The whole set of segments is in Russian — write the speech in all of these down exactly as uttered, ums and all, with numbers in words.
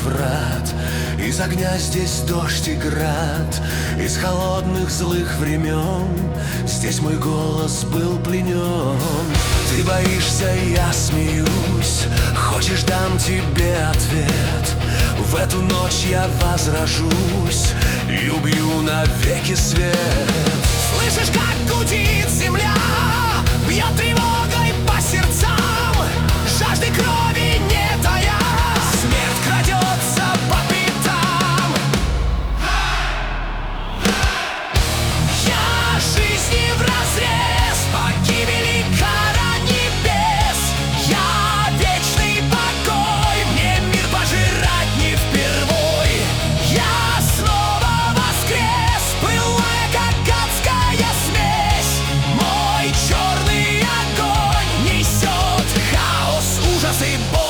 врат. Из огня здесь дождь и град, из холодных злых времен здесь мой голос был пленен. Ты боишься, я смеюсь, хочешь, дам тебе ответ. В эту ночь я возражусь и убью навеки свет. Слышишь, как гудит земля, бьет тревогой по сердцам, жажды крови не тая, смерть крадется по пятам. Я жизни вразрез, погибели кара небес. Я вечный покой, мне мир пожирать не впервой. Я снова воскрес, пылая как адская смесь. Мой черный огонь несет хаос, ужас и боль.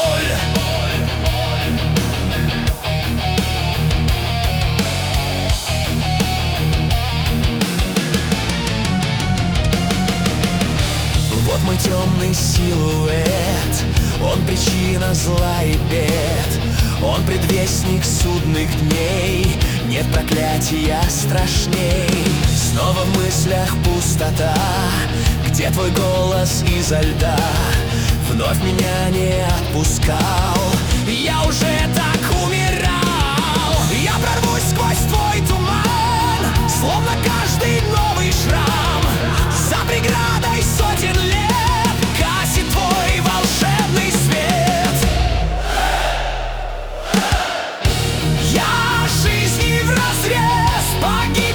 Вот мой темный силуэт, он причина зла и бед. Он предвестник судных дней, нет проклятия страшней. Снова в мыслях пустота, где твой голос изо льда вновь меня не отпускал. Я уже так умирал, я прорвусь сквозь твой туман, словно каждый новый шрам. За преградой сотен лет гасит твой волшебный свет. Я жизни вразрез, погиб